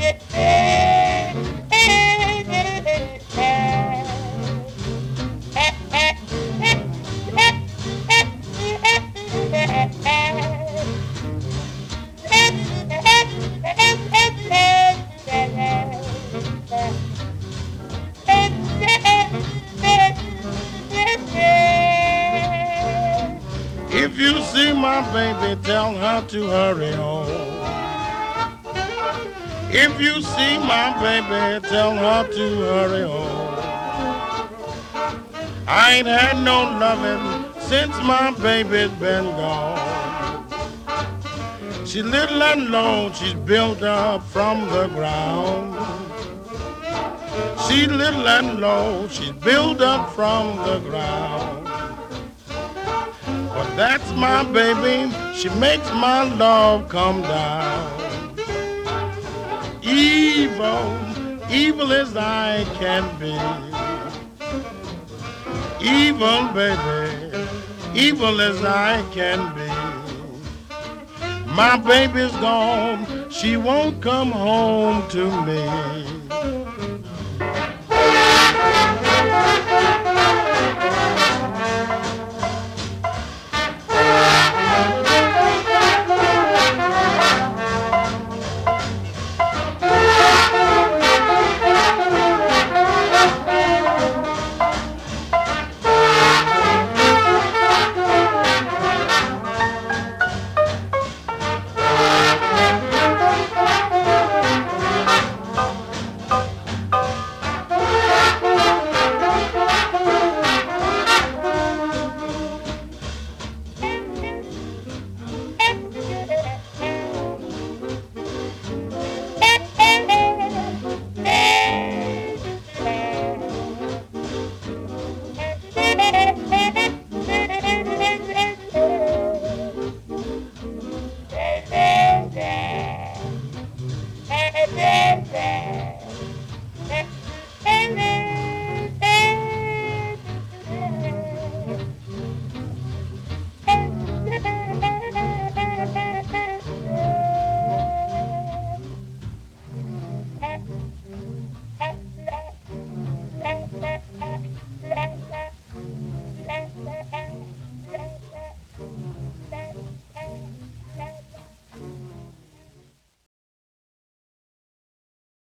If you see my baby, tell her to hurry home. If you see my baby, tell her to hurry home. I ain't had no loving since my baby's been gone. She's little and low, she's built up from the ground. She's little and low, she's built up from the ground. But that's my baby, she makes my love come down. Evil, evil as I can be. Evil, baby, evil as I can be. My baby's gone, she won't come home to me.